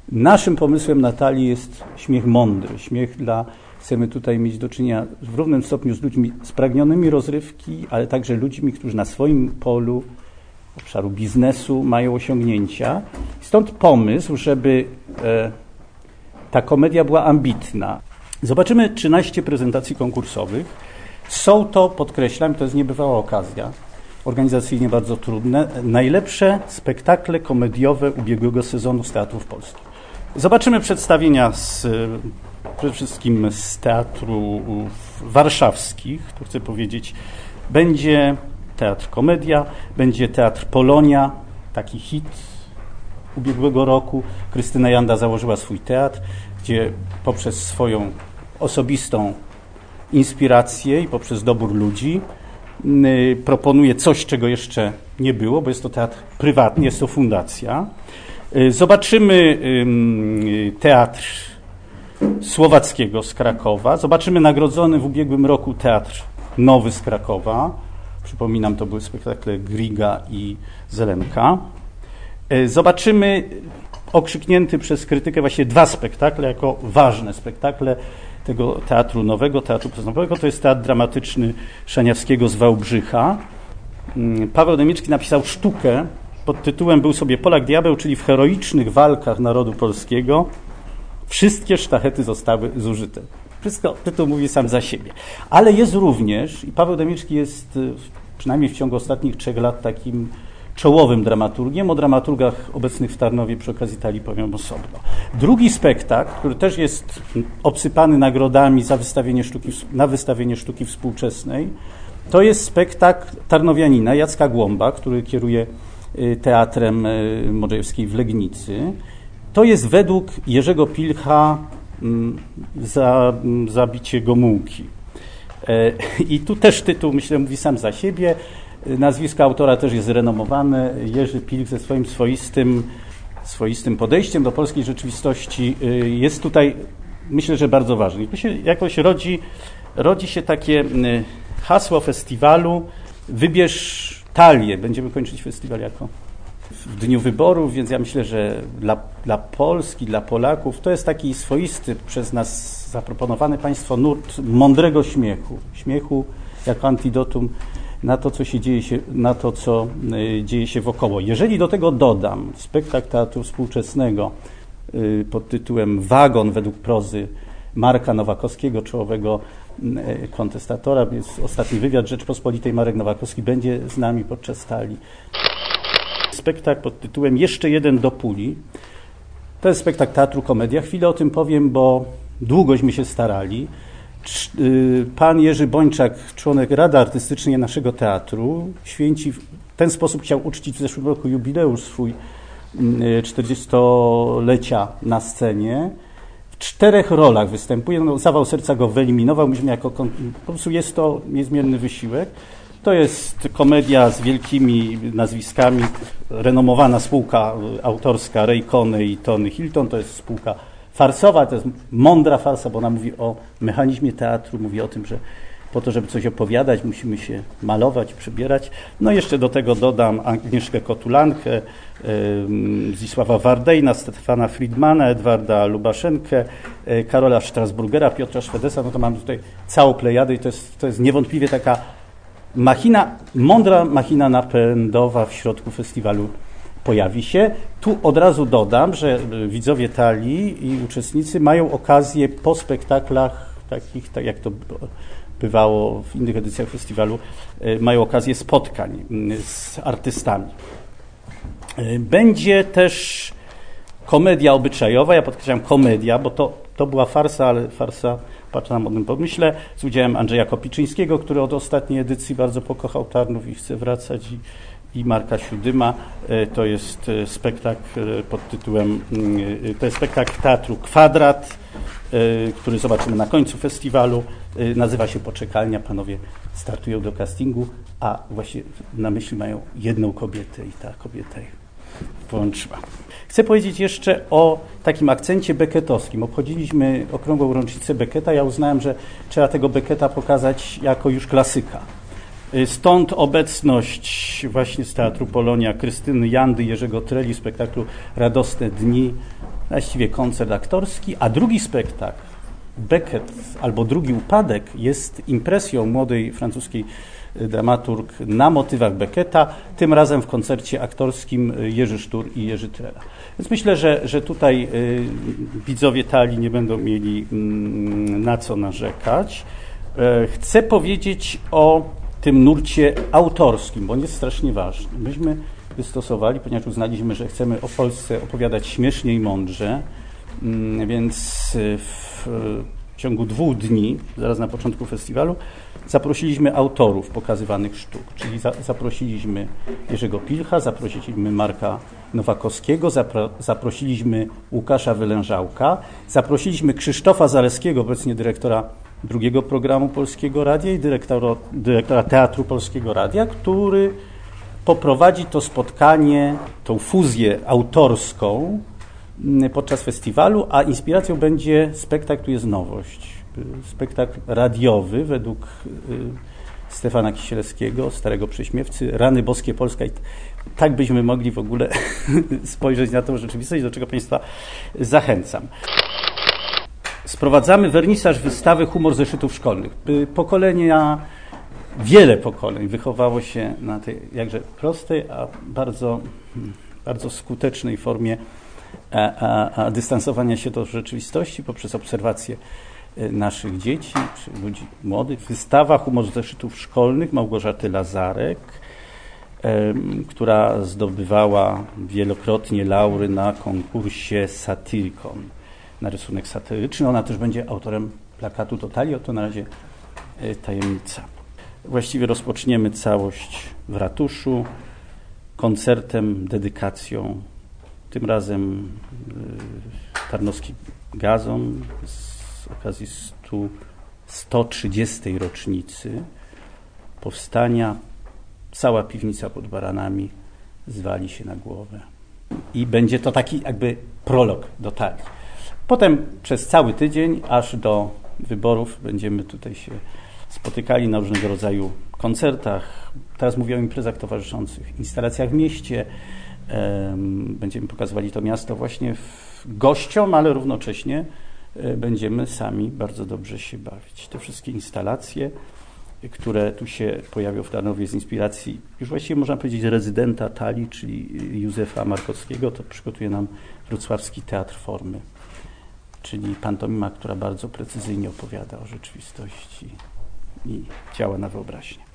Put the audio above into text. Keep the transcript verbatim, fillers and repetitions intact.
Naszym pomysłem Natalii jest śmiech mądry, śmiech dla... Chcemy tutaj mieć do czynienia w równym stopniu z ludźmi spragnionymi rozrywki, ale także ludźmi, którzy na swoim polu obszaru biznesu mają osiągnięcia. Stąd pomysł, żeby e, ta komedia była ambitna. Zobaczymy trzynaście prezentacji konkursowych. Są to, podkreślam, to jest niebywała okazja, organizacyjnie bardzo trudne, najlepsze spektakle komediowe ubiegłego sezonu z teatrów polskich. Zobaczymy przedstawienia z, przede wszystkim z teatrów warszawskich, tu chcę powiedzieć, będzie Teatr Komedia, będzie Teatr Polonia, taki hit ubiegłego roku. Krystyna Janda założyła swój teatr, gdzie poprzez swoją osobistą inspirację i poprzez dobór ludzi y, proponuje coś, czego jeszcze nie było, bo jest to teatr prywatny, jest to fundacja. Y, zobaczymy y, teatr Słowackiego z Krakowa, zobaczymy nagrodzony w ubiegłym roku Teatr Nowy z Krakowa. Przypominam, to były spektakle Griga i Zelenka. Y, zobaczymy okrzyknięty przez krytykę właśnie dwa spektakle jako ważne spektakle tego Teatru Nowego, Teatru Poznaniowego. To jest Teatr Dramatyczny Szaniawskiego z Wałbrzycha. Paweł Demiczki napisał sztukę pod tytułem Był sobie Polak diabeł, czyli w heroicznych walkach narodu polskiego wszystkie sztachety zostały zużyte. Wszystko, tytuł mówi sam za siebie. Ale jest również, i Paweł Demiczki jest przynajmniej w ciągu ostatnich trzech lat takim czołowym dramaturgiem. O dramaturgach obecnych w Tarnowie przy okazji talii powiem osobno. Drugi spektakl, który też jest obsypany nagrodami za wystawienie sztuki, na wystawienie sztuki współczesnej, to jest spektakl tarnowianina Jacka Głąba, który kieruje Teatrem Modrzejewskiej w Legnicy. To jest według Jerzego Pilcha za, Zabicie Gomułki. I tu też tytuł, myślę, mówi sam za siebie. Nazwisko autora też jest renomowane. Jerzy Pilch ze swoim swoistym, swoistym podejściem do polskiej rzeczywistości jest tutaj, myślę, że bardzo ważny. I tu się jakoś rodzi, rodzi się takie hasło festiwalu Wybierz talię. Będziemy kończyć festiwal jako w dniu wyborów, więc ja myślę, że dla, dla Polski, dla Polaków to jest taki swoisty przez nas zaproponowany państwo nurt mądrego śmiechu. Śmiechu jako antidotum na to, co się dzieje się, na to, co y, dzieje się wokoło. Jeżeli do tego dodam spektakl teatru współczesnego y, pod tytułem Wagon według prozy Marka Nowakowskiego, czołowego y, kontestatora, jest ostatni wywiad Rzeczpospolitej, Marek Nowakowski będzie z nami podczas talii. Spektakl pod tytułem Jeszcze jeden do puli. To jest spektakl teatru Komedia. Chwilę o tym powiem, bo długośmy się starali. Pan Jerzy Bończak, członek Rady Artystycznej naszego teatru, święci w ten sposób chciał uczcić w zeszłym roku jubileusz swój czterdziestolecia na scenie. W czterech rolach występuje. No, Zawał serca go wyeliminował. Myśmy jako, po prostu jest to niezmierny wysiłek. To jest komedia z wielkimi nazwiskami. Renomowana spółka autorska Ray Coney i Tony Hilton. To jest spółka farsowa, to jest mądra farsa, bo ona mówi o mechanizmie teatru, mówi o tym, że po to, żeby coś opowiadać, musimy się malować, przebierać. No jeszcze do tego dodam Agnieszkę Kotulankę, Zdzisława Wardejna, Stefana Friedmana, Edwarda Lubaszenkę, Karola Strasburgera, Piotra Szwedesa. No to mamy tutaj całą plejadę i to jest, to jest niewątpliwie taka machina, mądra machina napędowa w środku festiwalu pojawi się. Tu od razu dodam, że widzowie talii i uczestnicy mają okazję po spektaklach takich, tak jak to bywało w innych edycjach festiwalu, mają okazję spotkań z artystami. Będzie też komedia obyczajowa, ja podkreślam komedia, bo to, to była farsa, ale farsa, patrzę na modnym pomyśle, z udziałem Andrzeja Kopiczyńskiego, który od ostatniej edycji bardzo pokochał Tarnów i chce wracać, i i Marka Siudyma. To jest spektakl pod tytułem, to jest spektakl teatru Kwadrat, który zobaczymy na końcu festiwalu. Nazywa się Poczekalnia. Panowie startują do castingu, a właśnie na myśli mają jedną kobietę i ta kobieta ich połączyła. Chcę powiedzieć jeszcze o takim akcencie becketowskim. Obchodziliśmy okrągłą rocznicę Becketa. Ja uznałem, że trzeba tego Becketa pokazać jako już klasyka. Stąd obecność właśnie z Teatru Polonia Krystyny Jandy, Jerzego Treli w spektaklu Radosne Dni właściwie koncert aktorski, a drugi spektakl, Beckett albo Drugi upadek, jest impresją młodej francuskiej dramaturg na motywach Becketta, tym razem w koncercie aktorskim Jerzy Sztur i Jerzy Trela. Więc myślę, że, że tutaj y, widzowie Talii nie będą mieli y, na co narzekać. Y, chcę powiedzieć o tym nurcie autorskim, bo on jest strasznie ważny. Myśmy wystosowali, ponieważ uznaliśmy, że chcemy o Polsce opowiadać śmiesznie i mądrze, y, więc w, w ciągu dwóch dni, zaraz na początku festiwalu, zaprosiliśmy autorów pokazywanych sztuk, czyli za, zaprosiliśmy Jerzego Pilcha, zaprosiliśmy Marka Nowakowskiego, zapro, zaprosiliśmy Łukasza Wylężałka, zaprosiliśmy Krzysztofa Zaleskiego, obecnie dyrektora drugiego programu Polskiego Radia i dyrektora, dyrektora Teatru Polskiego Radia, który poprowadzi to spotkanie, tą fuzję autorską podczas festiwalu, a inspiracją będzie spektakl, tu jest nowość. Spektakl radiowy według y, Stefana Kisielewskiego, starego prześmiewcy, Rany boskie Polska. I tak byśmy mogli w ogóle spojrzeć na tą rzeczywistość, do czego Państwa zachęcam. Sprowadzamy wernisaż wystawy Humor zeszytów szkolnych. Pokolenia, wiele pokoleń wychowało się na tej jakże prostej, a bardzo, bardzo skutecznej formie a, a, a dystansowania się do rzeczywistości poprzez obserwację naszych dzieci, czy ludzi młodych. Wystawa Humor z zeszytów szkolnych Małgorzaty Lazarek, em, która zdobywała wielokrotnie laury na konkursie Satyricon, na rysunek satyryczny. Ona też będzie autorem plakatu do Talii, to na razie e, tajemnica. Właściwie rozpoczniemy całość w ratuszu koncertem, dedykacją, tym razem e, Tarnowski Gazon z z okazji sto trzydziestej rocznicy powstania. Cała piwnica pod Baranami zwali się na głowę. I będzie to taki jakby prolog do Talii. Potem przez cały tydzień, aż do wyborów, będziemy tutaj się spotykali na różnego rodzaju koncertach. Teraz mówię o imprezach towarzyszących, instalacjach w mieście. Będziemy pokazywali to miasto właśnie gościom, ale równocześnie będziemy sami bardzo dobrze się bawić. Te wszystkie instalacje, które tu się pojawią w Tarnowie z inspiracji, już właściwie można powiedzieć rezydenta Talii, czyli Józefa Markowskiego, to przygotuje nam Wrocławski Teatr Formy, czyli pantomima, która bardzo precyzyjnie opowiada o rzeczywistości i działa na wyobraźnię.